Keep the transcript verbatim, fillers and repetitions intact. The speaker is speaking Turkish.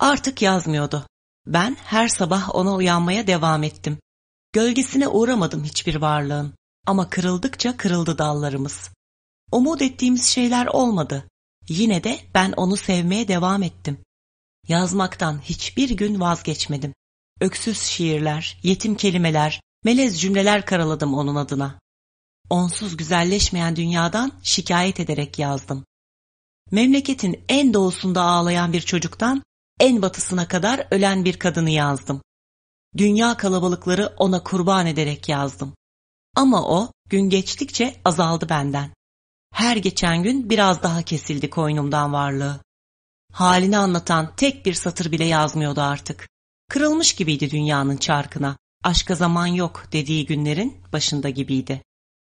Artık yazmıyordu. Ben her sabah ona uyanmaya devam ettim. Gölgesine uğramadım hiçbir varlığın. Ama kırıldıkça kırıldı dallarımız. Umut ettiğimiz şeyler olmadı. Yine de ben onu sevmeye devam ettim. Yazmaktan hiçbir gün vazgeçmedim. Öksüz şiirler, yetim kelimeler, melez cümleler karaladım onun adına. Onsuz güzelleşmeyen dünyadan şikayet ederek yazdım. Memleketin en doğusunda ağlayan bir çocuktan en batısına kadar ölen bir kadını yazdım. Dünya kalabalıkları ona kurban ederek yazdım. Ama o gün geçtikçe azaldı benden. Her geçen gün biraz daha kesildi koynumdan varlığı. Halini anlatan tek bir satır bile yazmıyordu artık. Kırılmış gibiydi dünyanın çarkına. Aşka zaman yok dediği günlerin başında gibiydi.